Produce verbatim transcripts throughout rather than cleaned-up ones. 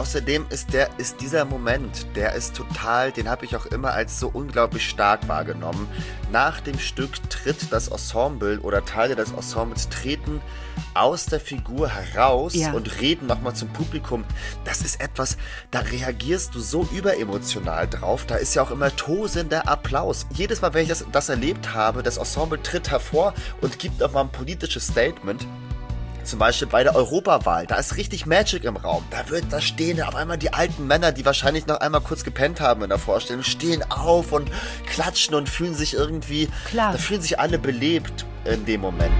außerdem ist der, ist dieser Moment, der ist total, den habe ich auch immer als so unglaublich stark wahrgenommen. Nach dem Stück tritt das Ensemble oder Teile des Ensembles treten aus der Figur heraus Ja. und reden nochmal zum Publikum. Das ist etwas, da reagierst du so überemotional drauf. Da ist ja auch immer tosender Applaus. Jedes Mal, wenn ich das, das erlebt habe, das Ensemble tritt hervor und gibt nochmal ein politisches Statement. Zum Beispiel bei der Europawahl, da ist richtig Magic im Raum. Da wird, da stehen auf einmal die alten Männer, die wahrscheinlich noch einmal kurz gepennt haben in der Vorstellung, stehen auf und klatschen und fühlen sich irgendwie, Klar. da fühlen sich alle belebt in dem Moment.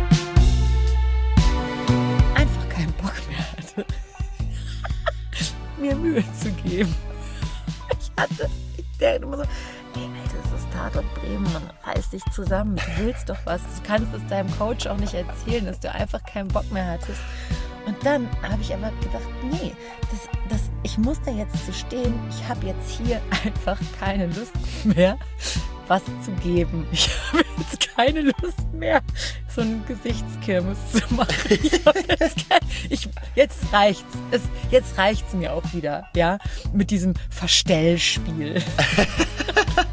Einfach keinen Bock mehr hatte, mir Mühe zu geben. Ich hatte, ich dachte immer so, ey, das ist Tatort Bremen, man reiß dich zusammen, du willst doch was. Du kannst es deinem Coach auch nicht erzählen, dass du einfach keinen Bock mehr hattest. Und dann habe ich aber gedacht, nee, das, das, ich muss da jetzt zu stehen, ich habe jetzt hier einfach keine Lust mehr, was zu geben. Ich habe jetzt keine Lust mehr, so einen Gesichtskirmes zu machen. Ich hab jetzt, kein, ich, jetzt reicht's. Es, jetzt reicht's mir auch wieder, ja, mit diesem Verstellspiel.